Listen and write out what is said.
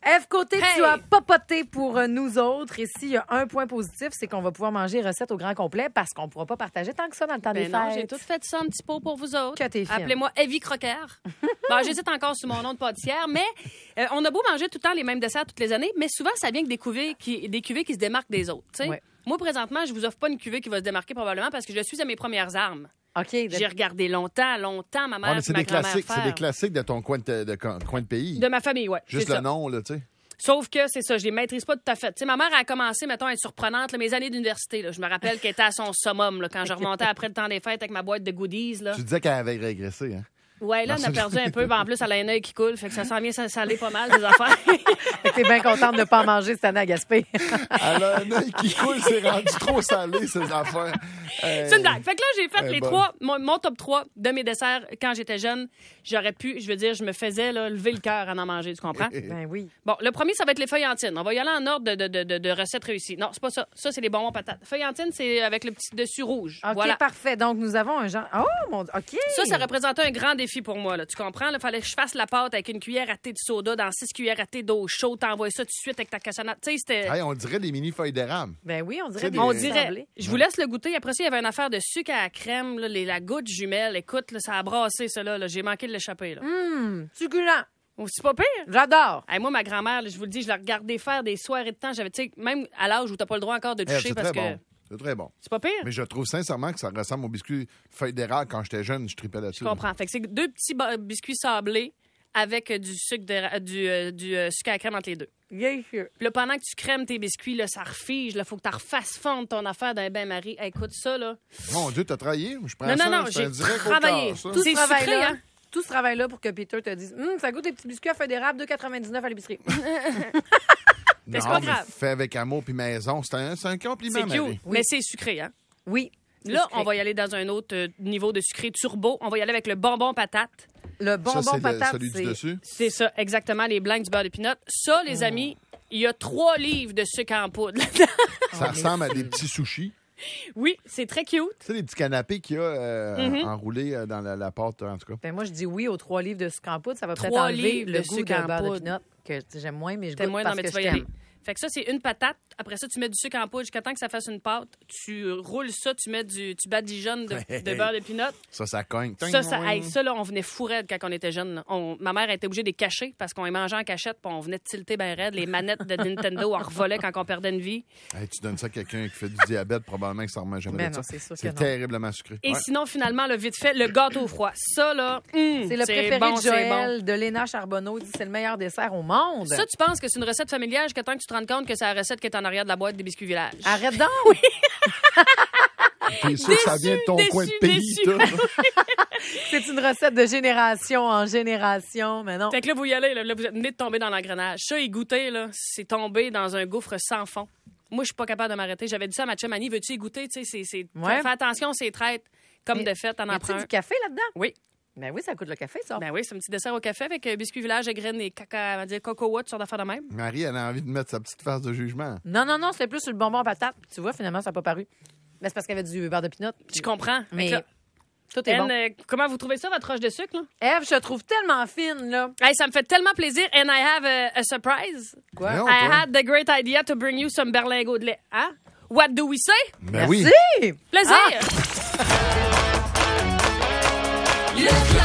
Eve Côté, tu as papoté pour nous autres. Et s'il y a un point positif, c'est qu'on va pouvoir manger recette au grand complet parce qu'on ne pourra pas partager tant que ça dans le temps des fêtes. Non, j'ai tout fait ça, un petit pot pour vous autres. Que t'es fine. Appelez-moi Evie Crocker. Bon, j'hésite encore sur mon nom de pâtissière, mais on a beau manger tout le temps les mêmes desserts toutes les années, mais souvent, ça vient que des cuvées qui se démarquent des autres. Ouais. Moi, présentement, je vous offre pas une cuvée qui va se démarquer probablement parce que je suis à mes premières armes. Okay, j'ai regardé longtemps, ma mère mais c'est des classiques, c'est des classiques de ton coin de pays. De ma famille, oui. Juste le nom, là, tu sais. Sauf que c'est ça, je les maîtrise pas tout à fait. Tu sais, ma mère a commencé, mettons, à être surprenante. Là, mes années d'université, là, je me rappelle qu'elle était à son summum là, quand je remontais après le temps des fêtes avec ma boîte de goodies. Là. Tu disais qu'elle avait régressé, hein? Ouais, là, on a perdu un peu. En plus, elle a un œil qui coule. Fait que ça sent bien salé pas mal, des affaires. T'es bien contente de ne pas manger cette année à Gaspé. Elle a un œil qui coule, c'est rendu trop salé, ces affaires. C'est une blague. Fait que là, j'ai fait les trois, mon top 3 de mes desserts quand j'étais jeune. J'aurais pu, je me faisais là, lever le cœur à en manger, tu comprends? Ben oui. Bon, le premier, ça va être les feuillantines. On va y aller en ordre de recettes réussies. Non, c'est pas ça. Ça, c'est les bonbons patates. Feuillantines, c'est avec le petit dessus rouge. OK, voilà. Parfait. Donc, nous avons un genre... Oh, mon Dieu, OK. Ça représentait un grand défi pour moi, là. Tu comprends? Il fallait que je fasse la pâte avec une cuillère à thé de soda dans 6 cuillères à thé d'eau chaude. T'envoies ça tout de suite avec ta cassonade. Tu sais, c'était... Hey, on dirait des mini feuilles d'érable. Ben oui, on dirait des... On dirait. Je vous laisse le goûter. Après ça, il y avait une affaire de sucre à la crème, là, la goutte jumelle. Écoute, là, ça a brassé, ça, là. J'ai manqué de l'échapper, là. Succulent. Oh, c'est pas pire. J'adore. Hey, moi, ma grand-mère, je vous le dis, je la regardais faire des soirées de temps. J'avais, tu sais, même à l'âge où t'as pas le droit encore de toucher parce que... Bon. C'est très bon. C'est pas pire. Mais je trouve sincèrement que ça ressemble au biscuit feuille d'érable. Quand j'étais jeune, je tripais là-dessus. Je comprends. Fait que c'est 2 petits biscuits sablés avec du sucre du sucre à la crème entre les deux. Bien sûr. Puis là, pendant que tu crèmes tes biscuits, là, ça refige. Il faut que tu refasses fondre ton affaire d'un bain-marie. Hey, écoute ça, là. Mon Dieu, t'as travaillé? Je prends non, j'ai travaillé. C'est sucré, hein? Tout ce travail-là pour que Peter te dise ça goûte des petits biscuits à feuilles d'érable, 2,99 à l'épicerie. Non, c'est pas mais grave. fait avec amour puis maison. C'est un compliment, C'est cute, Marie. mais c'est sucré, hein? Oui. Là, sucré. on va y aller dans un autre niveau de sucré turbo. On va y aller avec le bonbon patate. Le bonbon ça, c'est patate, celui du dessus? C'est ça, exactement, les blancs du beurre de pinot. Ça, les amis, il y a 3 livres de sucre en poudre là-dedans. Ça ressemble à des petits sushis. Oui, c'est très cute. Tu sais, les petits canapés qu'il y a enroulés dans la pâte, en tout cas. Ben moi, je dis oui aux 3 livres de sucre en poudre. Ça va 3 peut-être enlever livres le de goût sucre de en beurre de poudre. pinot, que j'aime moins, mais je T'aimes goûte moins, parce non, mais que tu je vas y aller. t'aime. Fait que ça, c'est une patate. Après ça, tu mets du sucre en poudre jusqu'à temps que ça fasse une pâte. Tu roules ça, tu badigeonnes de beurre de pinot. Ça cogne. Ça, là, on venait fou raide quand on était jeunes. Ma mère était obligée de les cacher parce qu'on les mangeait en cachette puis on venait de tilter ben raide. Les manettes de Nintendo, on revolaient quand on perdait une vie. Hey, tu donnes ça à quelqu'un qui fait du diabète, probablement que ça remet jamais de ça. C'est terriblement sucré. Et sinon, finalement, là, vite fait, le gâteau froid. Ça, là, c'est le préféré bon, de Joël, de Léna Charbonneau. Il dit c'est le meilleur dessert au monde. Ça, tu penses que c'est une recette familiale jusqu'à temps que tu te rendes compte que c'est la recette qui est en arrière de la boîte des biscuits village. Arrête donc! Oui. T'es sûr que ça vient de ton coin de pays, toi? C'est une recette de génération en génération, mais non. Fait que là, vous y allez, là, vous êtes venu de tomber dans l'engrenage. Ça, y goûter, là, c'est tomber dans un gouffre sans fond. Moi, je suis pas capable de m'arrêter. J'avais dit ça à ma chum Annie, veux-tu y goûter? Tu sais, fais attention, c'est traite. Comme de fait, t'en en prends un. Du café là-dedans? Oui. Ben oui, ça coûte le café, ça. Ben oui, c'est un petit dessert au café avec biscuits village, graines et cocoa, toutes sortes d'affaires de même. Marie, elle a envie de mettre sa petite face de jugement. Non, c'était plus sur le bonbon patate. Puis tu vois, finalement, ça n'a pas paru. Mais c'est parce qu'il y avait du beurre de pinot. Je comprends. Mais là, tout est bon. Comment vous trouvez ça, votre roche de sucre, là? Eve, je te trouve tellement fine, là. Hey, ça me fait tellement plaisir. And I have a surprise. Quoi? Non, I toi. had the great idea to bring you some berlingot de lait. Hein? What do we say? Ben Merci! oui. Plaisir! Le